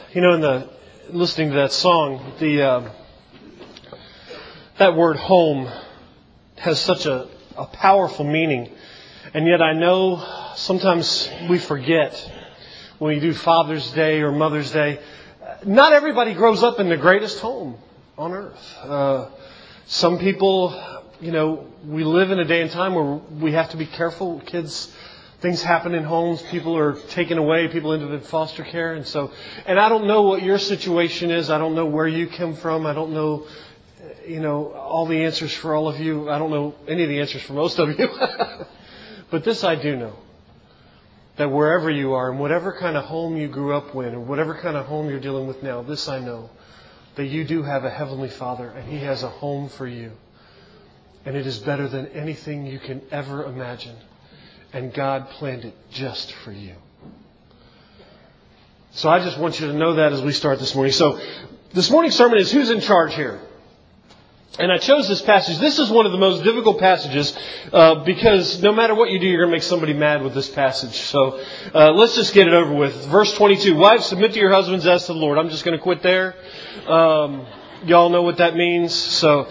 Listening to that song, that word home has such a powerful meaning. And yet I know sometimes we forget when we do Father's Day or Mother's Day. Not everybody grows up in the greatest home on earth. Some people, we live in a day and time where we have to be careful. Kids, things happen in homes. People are taken away. People end up in foster care. And I don't know what your situation is. I don't know where you come from. I don't know, all the answers for all of you. I don't know any of the answers for most of you. But this I do know. That wherever you are, and whatever kind of home you grew up in, or whatever kind of home you're dealing with now, this I know. That you do have a Heavenly Father, and He has a home for you. And it is better than anything you can ever imagine. And God planned it just for you. So I just want you to know that as we start this morning. So this morning's sermon is Who's in Charge Here? And I chose this passage. This is one of the most difficult passages because no matter what you do, you're going to make somebody mad with this passage. So let's just get it over with. Verse 22, wives, submit to your husbands as to the Lord. I'm just going to quit there. Y'all know what that means. So,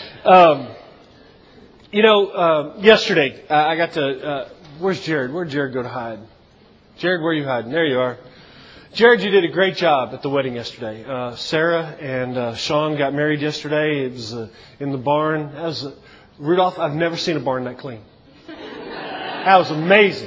yesterday I got to... where's Jared? Where'd Jared go to hide? Jared, where are you hiding? There you are. Jared, you did a great job at the wedding yesterday. Sarah and Sean got married yesterday. It was in the barn. Rudolph, I've never seen a barn that clean. That was amazing.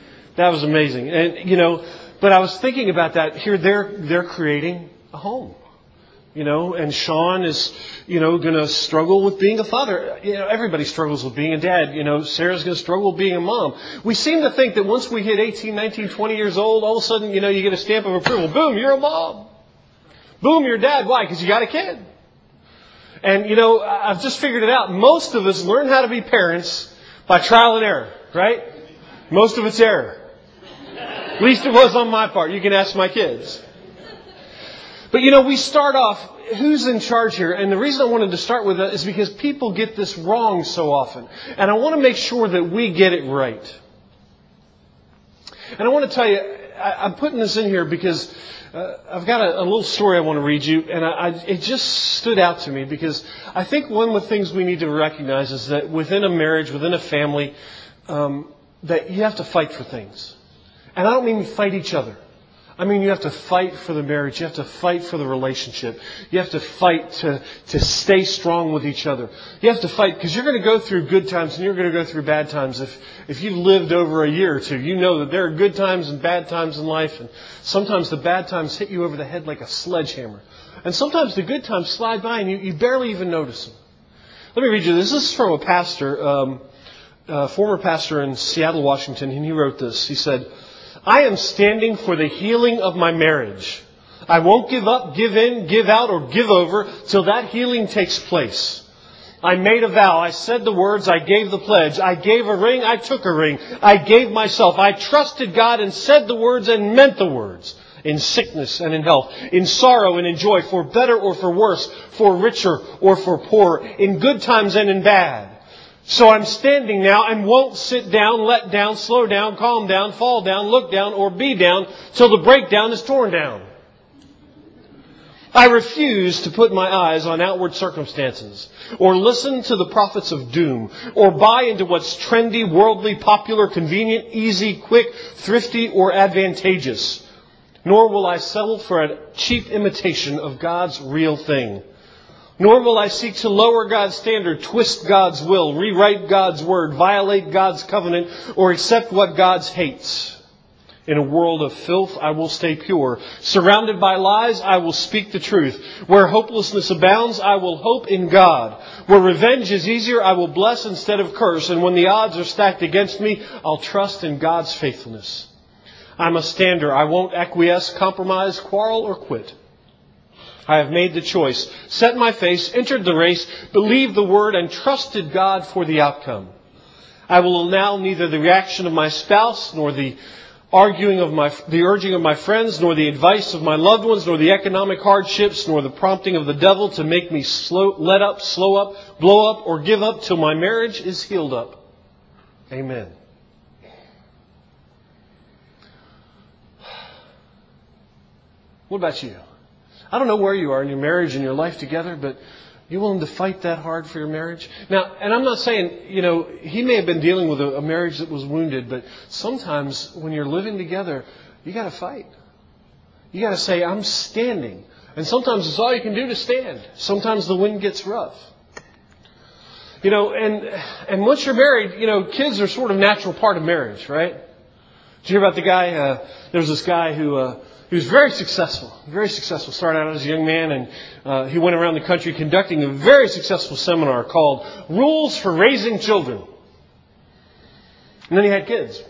And, but I was thinking about that. Here they're creating a home. And Sean is, going to struggle with being a father. Everybody struggles with being a dad. Sarah's going to struggle with being a mom. We seem to think that once we hit 18, 19, 20 years old, all of a sudden, you get a stamp of approval. Boom, you're a mom. Boom, you're a dad. Why? Because you got a kid. And, I've just figured it out. Most of us learn how to be parents by trial and error, right? Most of it's error. At least it was on my part. You can ask my kids. But we start off, who's in charge here? And the reason I wanted to start with that is because people get this wrong so often. And I want to make sure that we get it right. And I want to tell you, I'm putting this in here because I've got a little story I want to read you. And it just stood out to me because I think one of the things we need to recognize is that within a marriage, within a family, that you have to fight for things. And I don't mean fight each other. I mean, you have to fight for the marriage. You have to fight for the relationship. You have to fight to stay strong with each other. You have to fight because you're going to go through good times and you're going to go through bad times. If you've lived over a year or two, you know that there are good times and bad times in life. And sometimes the bad times hit you over the head like a sledgehammer. And sometimes the good times slide by and you barely even notice them. Let me read you this. This is from a pastor, former pastor in Seattle, Washington. And he wrote this. He said, I am standing for the healing of my marriage. I won't give up, give in, give out, or give over till that healing takes place. I made a vow. I said the words. I gave the pledge. I gave a ring. I took a ring. I gave myself. I trusted God and said the words and meant the words. In sickness and in health, in sorrow and in joy, for better or for worse, for richer or for poorer, in good times and in bad. So I'm standing now and won't sit down, let down, slow down, calm down, fall down, look down, or be down till the breakdown is torn down. I refuse to put my eyes on outward circumstances, or listen to the prophets of doom, or buy into what's trendy, worldly, popular, convenient, easy, quick, thrifty, or advantageous. Nor will I settle for a cheap imitation of God's real thing. Nor will I seek to lower God's standard, twist God's will, rewrite God's word, violate God's covenant, or accept what God hates. In a world of filth, I will stay pure. Surrounded by lies, I will speak the truth. Where hopelessness abounds, I will hope in God. Where revenge is easier, I will bless instead of curse. And when the odds are stacked against me, I'll trust in God's faithfulness. I'm a stander. I won't acquiesce, compromise, quarrel, or quit. I have made the choice, set my face, entered the race, believed the word, and trusted God for the outcome. I will allow neither the reaction of my spouse, nor the urging of my friends, nor the advice of my loved ones, nor the economic hardships, nor the prompting of the devil to make me let up, slow up, blow up, or give up till my marriage is healed up. Amen. What about you? I don't know where you are in your marriage and your life together, but you willing to fight that hard for your marriage? Now, and I'm not saying, he may have been dealing with a marriage that was wounded, but sometimes when you're living together, you got to fight. You got to say, I'm standing. And sometimes it's all you can do to stand. Sometimes the wind gets rough. And once you're married, kids are sort of a natural part of marriage, right? Did you hear about the guy? There was this guy who he was very successful. Started out as a young man, and he went around the country conducting a very successful seminar called Rules for Raising Children. And then he had kids.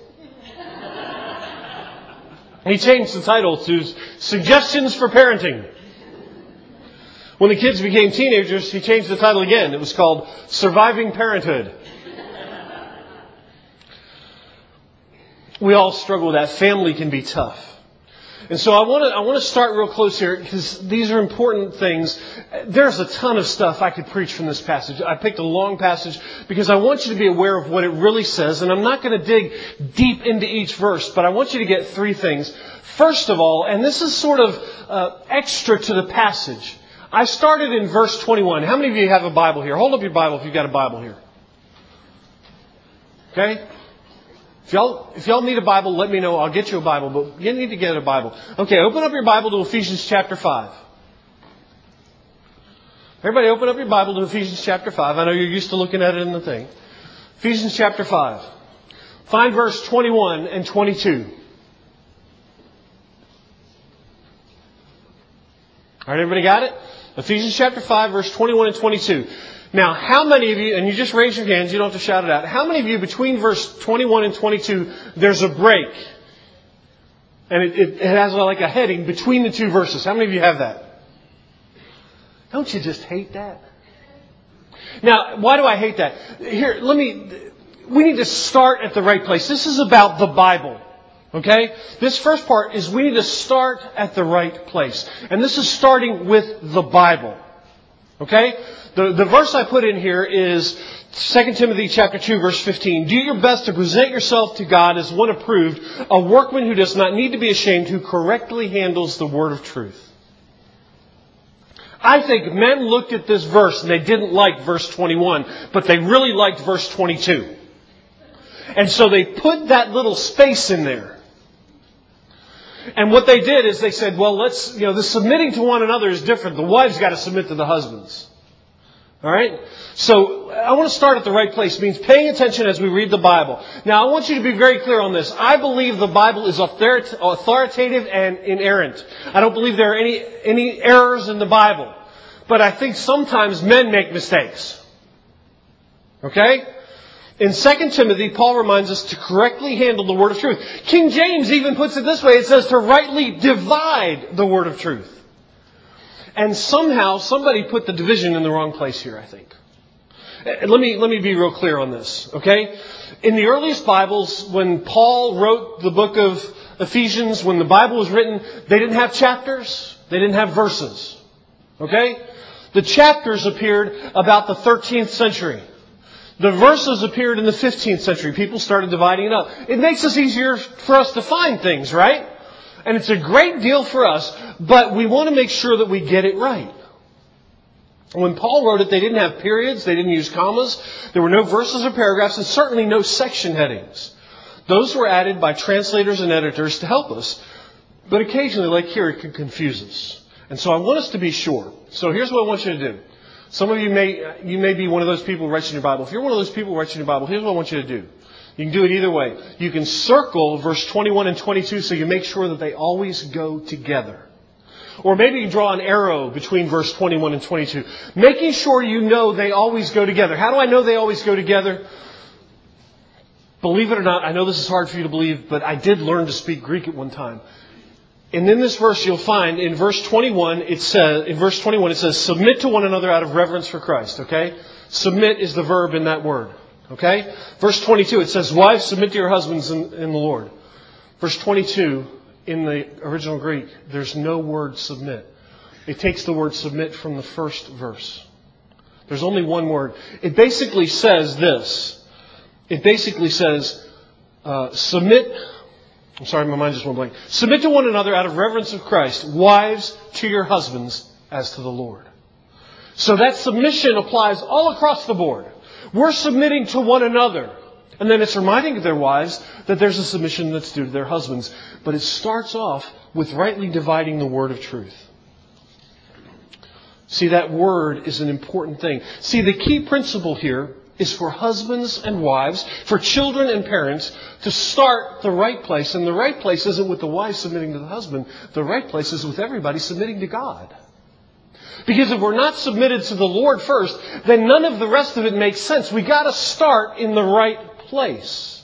He changed the title to Suggestions for Parenting. When the kids became teenagers, he changed the title again. It was called Surviving Parenthood. We all struggle with that. Family can be tough. And so I want to start real close here because these are important things. There's a ton of stuff I could preach from this passage. I picked a long passage because I want you to be aware of what it really says. And I'm not going to dig deep into each verse, but I want you to get three things. First of all, and this is sort of extra to the passage. I started in verse 21. How many of you have a Bible here? Hold up your Bible if you've got a Bible here. Okay? If y'all need a Bible, let me know. I'll get you a Bible, but you need to get a Bible. Okay, open up your Bible to Ephesians chapter 5. Everybody open up your Bible to Ephesians chapter 5. I know you're used to looking at it in the thing. Ephesians chapter 5. Find verse 21 and 22. All right, everybody got it? Ephesians chapter 5, verse 21 and 22. Now, how many of you, and you just raise your hands, you don't have to shout it out. How many of you, between verse 21 and 22, there's a break? And it has like a heading between the two verses. How many of you have that? Don't you just hate that? Now, why do I hate that? Here, we need to start at the right place. This is about the Bible. Okay? This first part is we need to start at the right place. And this is starting with the Bible. Okay? The verse I put in here is 2 Timothy chapter 2, verse 15. Do your best to present yourself to God as one approved, a workman who does not need to be ashamed, who correctly handles the word of truth. I think men looked at this verse and they didn't like verse 21, but they really liked verse 22. And so they put that little space in there. And what they did is they said, well, the submitting to one another is different. The wives got to submit to the husbands. All right? So I want to start at the right place. It means paying attention as we read the Bible. Now, I want you to be very clear on this. I believe the Bible is authoritative and inerrant. I don't believe there are any errors in the Bible. But I think sometimes men make mistakes. Okay? In 2 Timothy, Paul reminds us to correctly handle the word of truth. King James even puts it this way. It says to rightly divide the word of truth. And somehow somebody put the division in the wrong place here, I think. Let me be real clear on this, okay? In the earliest Bibles, when Paul wrote the book of Ephesians, when the Bible was written, they didn't have chapters. They didn't have verses. Okay? The chapters appeared about the 13th century. The verses appeared in the 15th century. People started dividing it up. It makes it easier for us to find things, right? And it's a great deal for us, but we want to make sure that we get it right. When Paul wrote it, they didn't have periods, they didn't use commas, there were no verses or paragraphs, and certainly no section headings. Those were added by translators and editors to help us, but occasionally, like here, it could confuse us. And so I want us to be sure. So here's what I want you to do. Some of you may be one of those people who writes in your Bible. If you're one of those people who writes in your Bible, here's what I want you to do. You can do it either way. You can circle verse 21 and 22 so you make sure that they always go together. Or maybe you draw an arrow between verse 21 and 22. Making sure you know they always go together. How do I know they always go together? Believe it or not, I know this is hard for you to believe, but I did learn to speak Greek at one time. And in this verse you'll find in verse 21 it says submit to one another out of reverence for Christ, okay? Submit is the verb in that word. Okay? Verse 22, it says, wives, submit to your husbands in the Lord. Verse 22, in the original Greek, there's no word submit. It takes the word submit from the first verse. There's only one word. It basically says this. It basically says, submit. I'm sorry, my mind just went blank. Submit to one another out of reverence of Christ. Wives, to your husbands as to the Lord. So that submission applies all across the board. We're submitting to one another. And then it's reminding their wives that there's a submission that's due to their husbands. But it starts off with rightly dividing the word of truth. See, that word is an important thing. See, the key principle here is for husbands and wives, for children and parents, to start the right place. And the right place isn't with the wife submitting to the husband. The right place is with everybody submitting to God. Because if we're not submitted to the Lord first, then none of the rest of it makes sense. We got to start in the right place.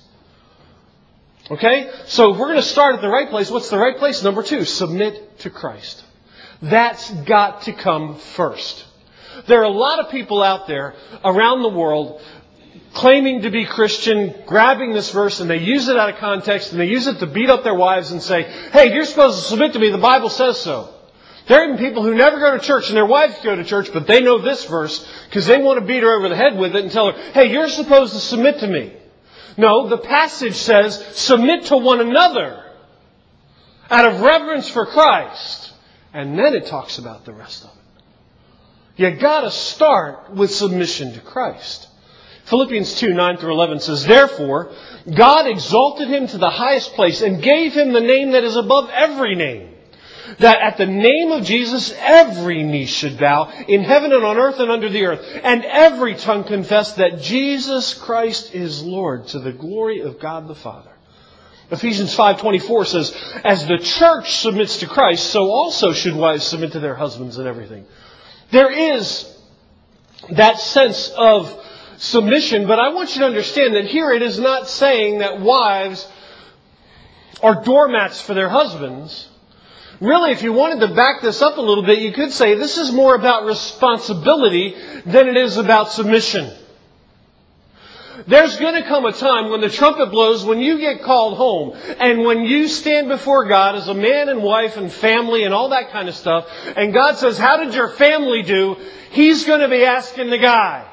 Okay? So if we're going to start at the right place, what's the right place? Number 2, submit to Christ. That's got to come first. There are a lot of people out there around the world claiming to be Christian, grabbing this verse, and they use it out of context, and they use it to beat up their wives and say, hey, you're supposed to submit to me, the Bible says so. There are even people who never go to church, and their wives go to church, but they know this verse because they want to beat her over the head with it and tell her, hey, you're supposed to submit to me. No, the passage says, submit to one another out of reverence for Christ. And then it talks about the rest of it. You got to start with submission to Christ. Philippians 2, 9 through 11 says, therefore, God exalted him to the highest place and gave him the name that is above every name, that at the name of Jesus every knee should bow in heaven and on earth and under the earth, and every tongue confess that Jesus Christ is Lord, to the glory of God the Father. Ephesians 5:24 says, as the church submits to Christ, so also should wives submit to their husbands in everything. There is that sense of submission, but I want you to understand that here it is not saying that wives are doormats for their husbands. Really, if you wanted to back this up a little bit, you could say this is more about responsibility than it is about submission. There's going to come a time when the trumpet blows, when you get called home, and when you stand before God as a man and wife and family and all that kind of stuff, and God says, how did your family do? He's going to be asking the guy.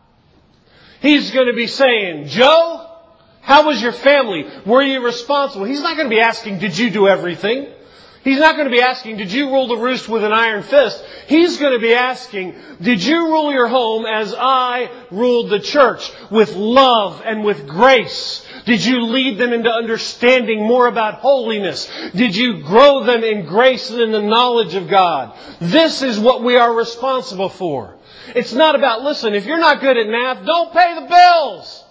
He's going to be saying, Joe, how was your family? Were you responsible? He's not going to be asking, did you do everything? He's not going to be asking, did you rule the roost with an iron fist? He's going to be asking, did you rule your home as I ruled the church, with love and with grace? Did you lead them into understanding more about holiness? Did you grow them in grace and in the knowledge of God? This is what we are responsible for. It's not about, listen, if you're not good at math, don't pay the bills.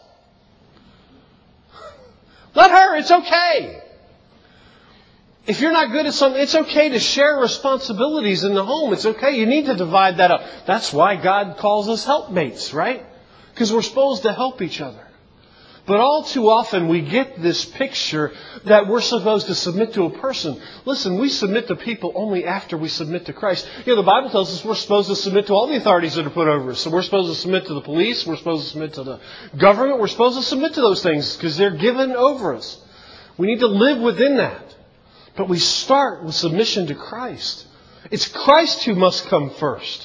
Let her, it's okay. If you're not good at something, it's okay to share responsibilities in the home. It's okay. You need to divide that up. That's why God calls us helpmates, right? Because we're supposed to help each other. But all too often we get this picture that we're supposed to submit to a person. Listen, we submit to people only after we submit to Christ. You know, the Bible tells us we're supposed to submit to all the authorities that are put over us. So we're supposed to submit to the police. We're supposed to submit to the government. We're supposed to submit to those things because they're given over us. We need to live within that. But we start with submission to Christ. It's Christ who must come first.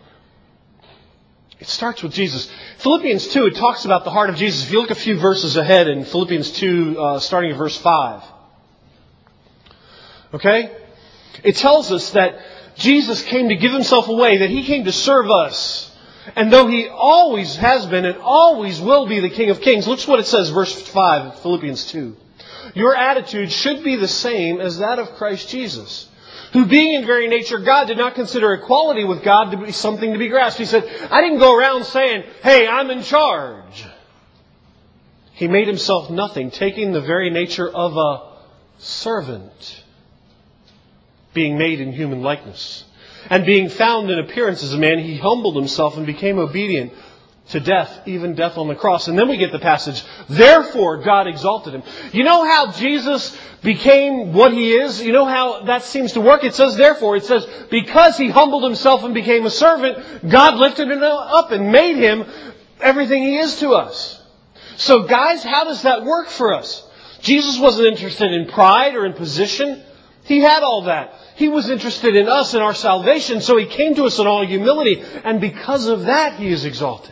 It starts with Jesus. Philippians 2, it talks about the heart of Jesus. If you look a few verses ahead in Philippians 2, starting at verse 5. Okay? It tells us that Jesus came to give himself away, that he came to serve us. And though he always has been and always will be the King of Kings, look what it says, verse 5 of Philippians 2. Your attitude should be the same as that of Christ Jesus, who being in very nature God did not consider equality with God to be something to be grasped. He said, I didn't go around saying, hey, I'm in charge. He made himself nothing, taking the very nature of a servant, being made in human likeness. And being found in appearance as a man, he humbled himself and became obedient to death, even death on the cross. And then we get the passage, therefore God exalted him. You know how Jesus became what he is? You know how that seems to work? It says therefore. It says because he humbled himself and became a servant, God lifted him up and made him everything he is to us. So guys, how does that work for us? Jesus wasn't interested in pride or in position. He had all that. He was interested in us and our salvation, so he came to us in all humility. And because of that, he is exalted.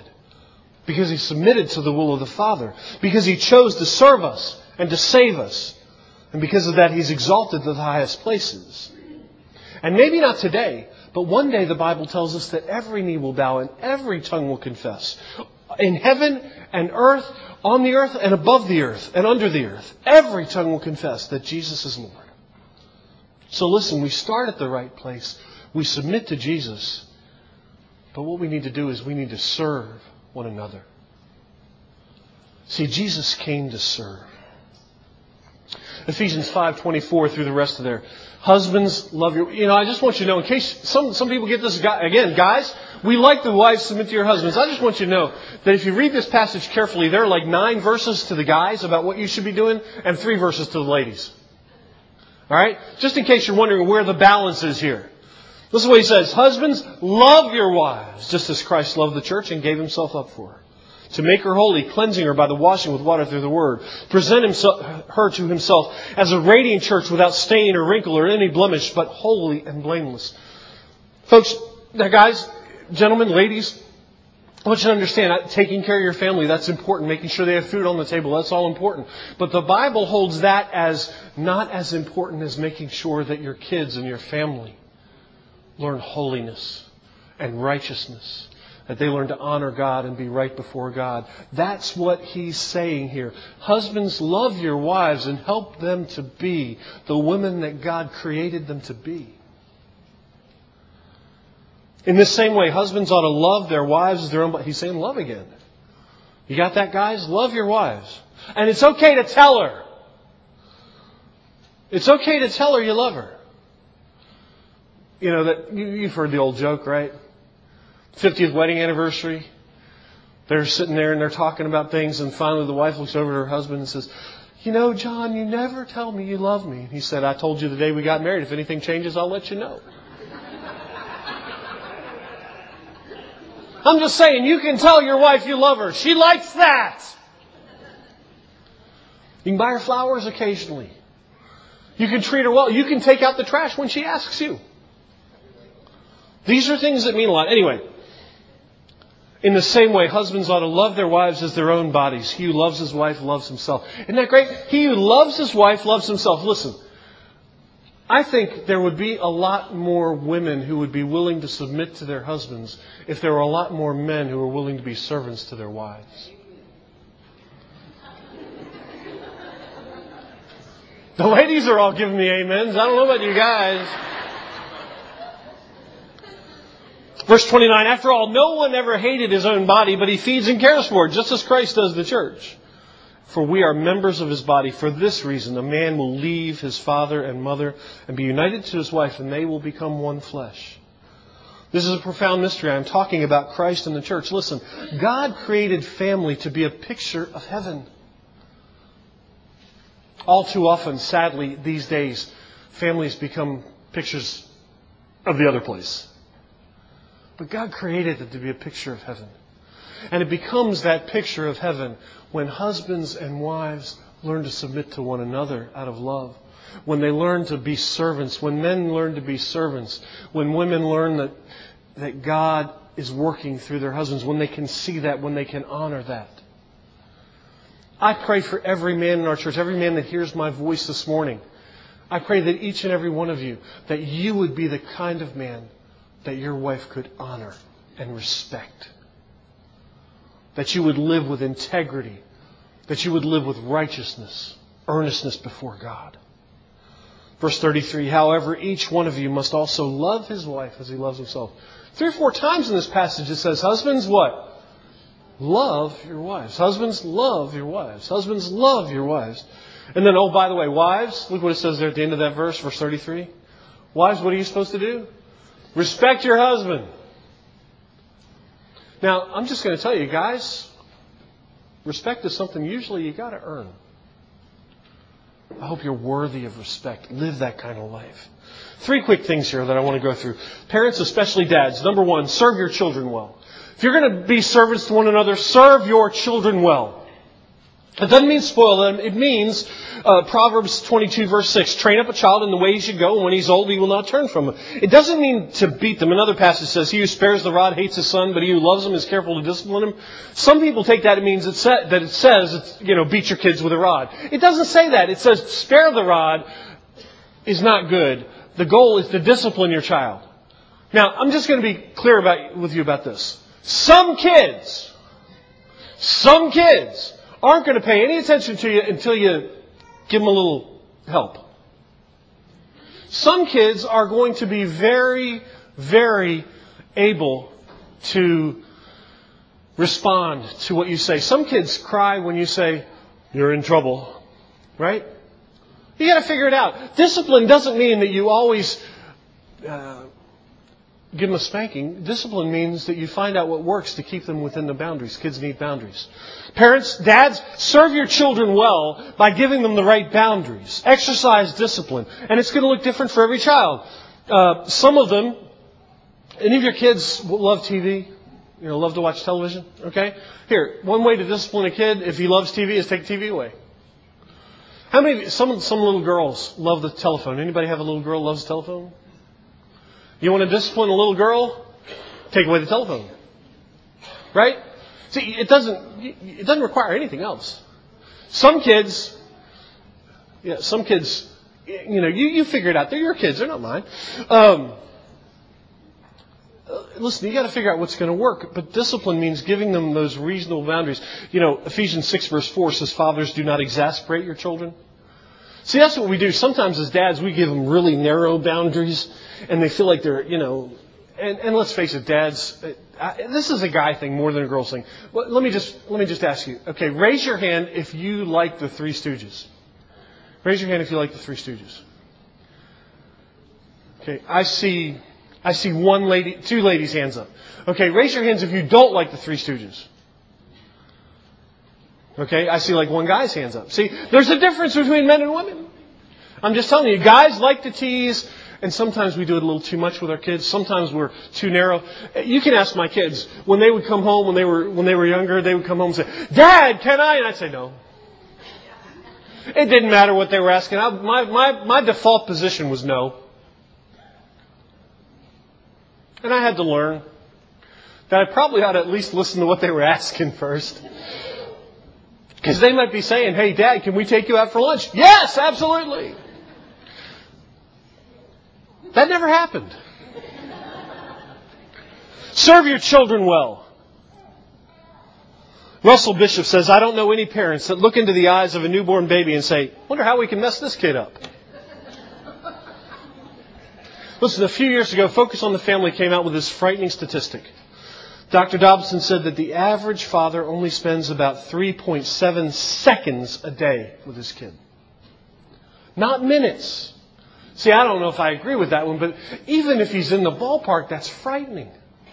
Because he submitted to the will of the Father. Because he chose to serve us and to save us. And because of that, He's exalted to the highest places. And maybe not today, but one day the Bible tells us that every knee will bow and every tongue will confess. In heaven and earth, on the earth and above the earth and under the earth, every tongue will confess that Jesus is Lord. So listen, we start at the right place. We submit to Jesus. But what we need to do is we need to serve one another. See, Jesus came to serve. Ephesians 5:24 through the rest of there. Husbands, love your... I just want you to know, in case some people get this... Again, guys, we like the wives submit to your husbands. I just want you to know that if you read this passage carefully, there are like 9 verses to the guys about what you should be doing and 3 verses to the ladies. All right? Just in case you're wondering where the balance is here. This is what he says. Husbands, love your wives, just as Christ loved the church and gave Himself up for her, to make her holy, cleansing her by the washing with water through the Word. Present her to Himself as a radiant church without stain or wrinkle or any blemish, but holy and blameless. Folks, now guys, gentlemen, ladies, I want you to understand, taking care of your family, that's important. Making sure they have food on the table, that's all important. But the Bible holds that as not as important as making sure that your kids and your family learn holiness and righteousness. That they learn to honor God and be right before God. That's what he's saying here. Husbands, love your wives and help them to be the women that God created them to be. In this same way, husbands ought to love their wives as their own. He's saying love again. You got that, guys? Love your wives. And it's okay to tell her. It's okay to tell her you love her. You know, that you've heard the old joke, right? 50th wedding anniversary. They're sitting there and they're talking about things, and finally the wife looks over to her husband and says, "You know, John, you never tell me you love me." And he said, "I told you the day we got married. If anything changes, I'll let you know." I'm just saying, you can tell your wife you love her. She likes that. You can buy her flowers occasionally. You can treat her well. You can take out the trash when she asks you. These are things that mean a lot. Anyway, in the same way, husbands ought to love their wives as their own bodies. He who loves his wife loves himself. Isn't that great? He who loves his wife loves himself. Listen, I think there would be a lot more women who would be willing to submit to their husbands if there were a lot more men who were willing to be servants to their wives. The ladies are all giving me amens. I don't know about you guys. Verse 29, after all, no one ever hated his own body, but he feeds and cares for it, just as Christ does the church. For we are members of His body. For this reason, a man will leave his father and mother and be united to his wife, and they will become one flesh. This is a profound mystery. I'm talking about Christ and the church. Listen, God created family to be a picture of heaven. All too often, sadly, these days, families become pictures of the other place. But God created it to be a picture of heaven. And it becomes that picture of heaven when husbands and wives learn to submit to one another out of love. When they learn to be servants. When men learn to be servants. When women learn that God is working through their husbands. When they can see that. When they can honor that. I pray for every man in our church. Every man that hears my voice this morning. I pray that each and every one of you, that you would be the kind of man that your wife could honor and respect. That you would live with integrity. That you would live with righteousness, earnestness before God. Verse 33, however, each one of you must also love his wife as he loves himself. 3 or 4 times in this passage it says, husbands, what? Love your wives. Husbands, love your wives. Husbands, love your wives. And then, oh, by the way, wives, look what it says there at the end of that verse, verse 33. Wives, what are you supposed to do? Respect your husband. Now, I'm just going to tell you, guys, respect is something usually you got to earn. I hope you're worthy of respect. Live that kind of life. 3 quick things here that I want to go through. Parents, especially dads. Number 1, serve your children well. If you're going to be servants to one another, serve your children well. It doesn't mean spoil them. It means, Proverbs 22 verse 6, train up a child in the way he should go, and when he's old he will not turn from it. It doesn't mean to beat them. Another passage says, he who spares the rod hates his son, but he who loves him is careful to discipline him. Some people take that, it means that it says, beat your kids with a rod. It doesn't say that. It says, spare the rod is not good. The goal is to discipline your child. Now, I'm just going to be clear with you about this. Some kids aren't going to pay any attention to you until you give them a little help. Some kids are going to be very, very able to respond to what you say. Some kids cry when you say, you're in trouble. Right? You got to figure it out. Discipline doesn't mean that you always give them a spanking. Discipline means that you find out what works to keep them within the boundaries. Kids need boundaries. Parents, dads, serve your children well by giving them the right boundaries. Exercise discipline. And it's going to look different for every child. Some of them, any of your kids love TV? Love to watch television? Okay? Here, one way to discipline a kid if he loves TV is take the TV away. How many, some little girls love the telephone. Anybody have a little girl who loves the telephone? You want to discipline a little girl? Take away the telephone. Right? See, it doesn't require anything else. Some kids, you figure it out. They're your kids. They're not mine. Listen, you got to figure out what's going to work. But discipline means giving them those reasonable boundaries. Ephesians 6 verse 4 says, fathers, do not exasperate your children. See, that's what we do. Sometimes as dads, we give them really narrow boundaries. And they feel like they're, and let's face it, dads, this is a guy thing more than a girl thing. Well, let me just ask you. Okay, raise your hand if you like the Three Stooges. Raise your hand if you like the Three Stooges. Okay, I see two ladies' hands up. Okay, raise your hands if you don't like the Three Stooges. Okay, I see one guy's hands up. See, there's a difference between men and women. I'm just telling you, guys like to tease. And sometimes we do it a little too much with our kids. Sometimes we're too narrow. You can ask my kids when they would come home when they were younger. They would come home and say, "Dad, can I?" And I'd say no. It didn't matter what they were asking. My default position was no. And I had to learn that I probably ought to at least listen to what they were asking first, because they might be saying, "Hey, Dad, can we take you out for lunch?" Yes, absolutely. That never happened. Serve your children well. Russell Bishop says, I don't know any parents that look into the eyes of a newborn baby and say, wonder how we can mess this kid up. Listen, a few years ago, Focus on the Family came out with this frightening statistic. Dr. Dobson said that the average father only spends about 3.7 seconds a day with his kid. Not minutes. See, I don't know if I agree with that one, but even if he's in the ballpark, that's frightening.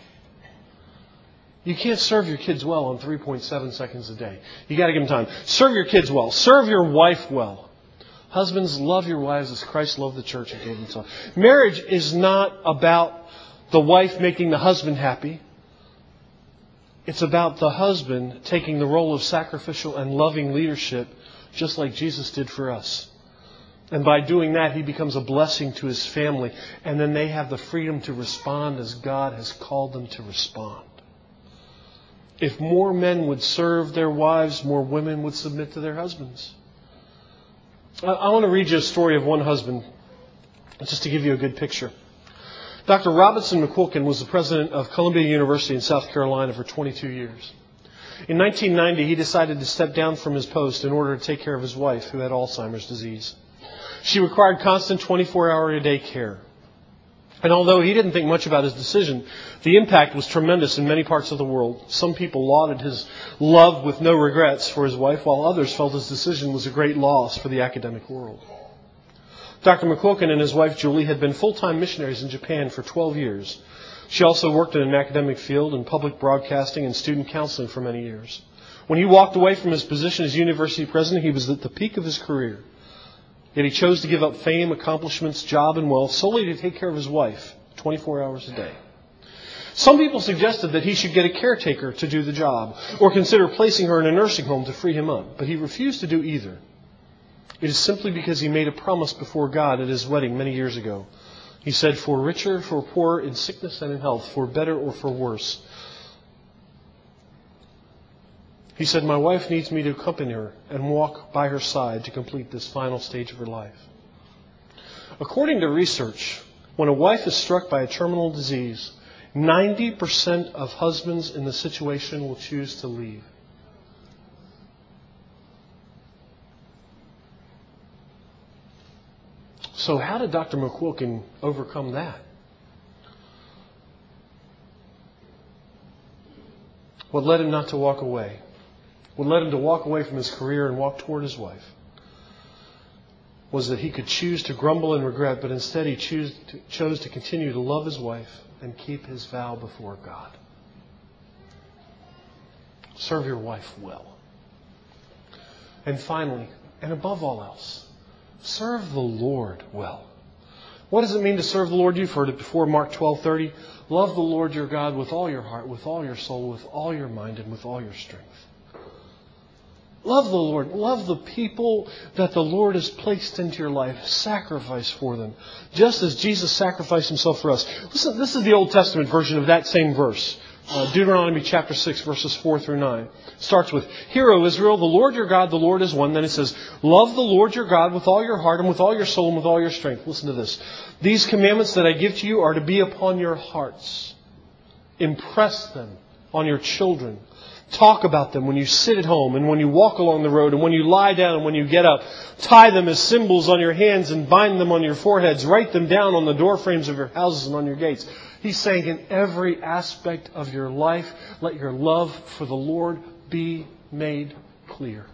You can't serve your kids well on 3.7 seconds a day. You got to give them time. Serve your kids well. Serve your wife well. Husbands, love your wives as Christ loved the church and gave himself. Marriage is not about the wife making the husband happy. It's about the husband taking the role of sacrificial and loving leadership, just like Jesus did for us. And by doing that, he becomes a blessing to his family. And then they have the freedom to respond as God has called them to respond. If more men would serve their wives, more women would submit to their husbands. I want to read you a story of one husband, just to give you a good picture. Dr. Robinson McQuilkin was the president of Columbia University in South Carolina for 22 years. In 1990, he decided to step down from his post in order to take care of his wife, who had Alzheimer's disease. She required constant 24-hour-a-day care. And although he didn't think much about his decision, the impact was tremendous in many parts of the world. Some people lauded his love with no regrets for his wife, while others felt his decision was a great loss for the academic world. Dr. McQuilkin and his wife Julie had been full-time missionaries in Japan for 12 years. She also worked in an academic field in public broadcasting and student counseling for many years. When he walked away from his position as university president, he was at the peak of his career. Yet he chose to give up fame, accomplishments, job, and wealth solely to take care of his wife 24 hours a day. Some people suggested that he should get a caretaker to do the job, or consider placing her in a nursing home to free him up. But he refused to do either. It is simply because he made a promise before God at his wedding many years ago. He said, for richer, for poorer, in sickness and in health, for better or for worse. He said, my wife needs me to accompany her and walk by her side to complete this final stage of her life. According to research, when a wife is struck by a terminal disease, 90% of husbands in the situation will choose to leave. So how did Dr. McQuilkin overcome that? What led him not to walk away? What led him to walk away from his career and walk toward his wife was that he could choose to grumble and regret, but instead he chose to continue to love his wife and keep his vow before God. Serve your wife well. And finally, and above all else, serve the Lord well. What does it mean to serve the Lord? You've heard it before, Mark 12:30. Love the Lord your God with all your heart, with all your soul, with all your mind, and with all your strength. Love the Lord. Love the people that the Lord has placed into your life. Sacrifice for them. Just as Jesus sacrificed himself for us. Listen, this is the Old Testament version of that same verse. Deuteronomy chapter 6, verses 4 through 9. It starts with, Hear, O Israel, the Lord your God, the Lord is one. Then it says, Love the Lord your God with all your heart and with all your soul and with all your strength. Listen to this. These commandments that I give to you are to be upon your hearts. Impress them on your children. Talk about them when you sit at home and when you walk along the road and when you lie down and when you get up. Tie them as symbols on your hands and bind them on your foreheads. Write them down on the doorframes of your houses and on your gates. He's saying in every aspect of your life, let your love for the Lord be made clear.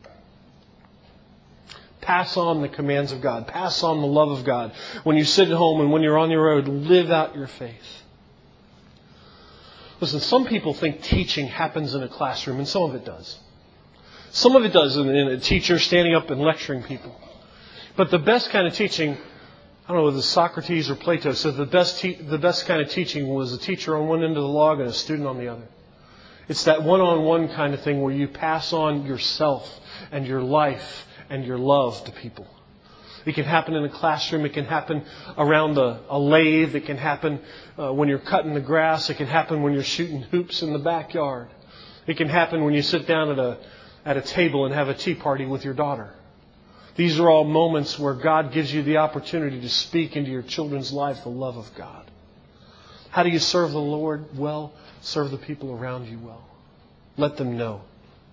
Pass on the commands of God. Pass on the love of God. When you sit at home and when you're on your road, live out your faith. Listen, some people think teaching happens in a classroom, and some of it does. Some of it does in a teacher standing up and lecturing people. But the best kind of teaching, I don't know whether Socrates or Plato said the best kind of teaching was a teacher on one end of the log and a student on the other. It's that one-on-one kind of thing where you pass on yourself and your life and your love to people. It can happen in a classroom. It can happen around a lathe. It can happen when you're cutting the grass. It can happen when you're shooting hoops in the backyard. It can happen when you sit down at a table and have a tea party with your daughter. These are all moments where God gives you the opportunity to speak into your children's life the love of God. How do you serve the Lord well? Serve the people around you well. Let them know.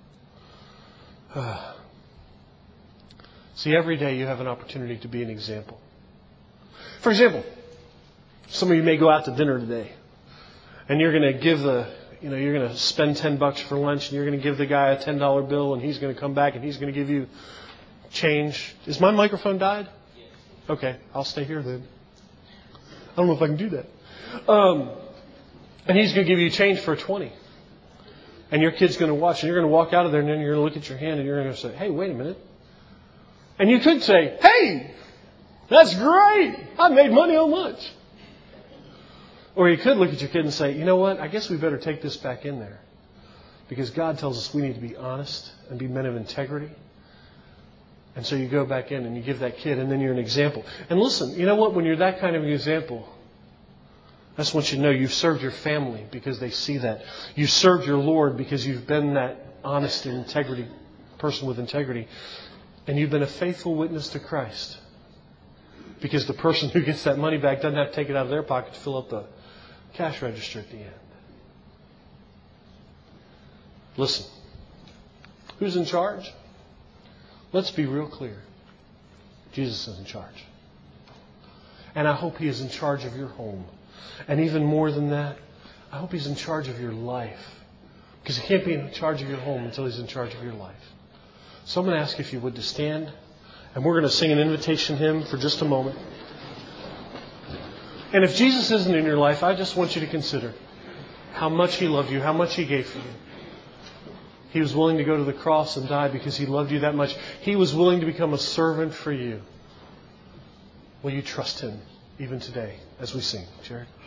See, every day you have an opportunity to be an example. For example, some of you may go out to dinner today, and you're going to give you're going to spend $10 for lunch, and you're going to give the guy a $10 bill, and he's going to come back and he's going to give you change. Is my microphone died? Okay, I'll stay here then. I don't know if I can do that. And he's going to give you change for a 20. And your kid's going to watch, and you're going to walk out of there, and then you're going to look at your hand, and you're going to say, hey, wait a minute. And you could say, hey, that's great. I made money on lunch. Or you could look at your kid and say, you know what? I guess we better take this back in there. Because God tells us we need to be honest and be men of integrity. And so you go back in and you give that kid, and then you're an example. And listen, you know what? When you're that kind of an example, that's what you know. You've served your family because they see that. You've served your Lord because you've been that honest and integrity person with integrity. And you've been a faithful witness to Christ. Because the person who gets that money back doesn't have to take it out of their pocket to fill up the cash register at the end. Listen. Who's in charge? Let's be real clear. Jesus is in charge. And I hope He is in charge of your home. And even more than that, I hope He's in charge of your life. Because He can't be in charge of your home until He's in charge of your life. So I'm going to ask if you would to stand. And we're going to sing an invitation hymn for just a moment. And if Jesus isn't in your life, I just want you to consider how much He loved you, how much He gave for you. He was willing to go to the cross and die because He loved you that much. He was willing to become a servant for you. Will you trust Him even today as we sing, Jared?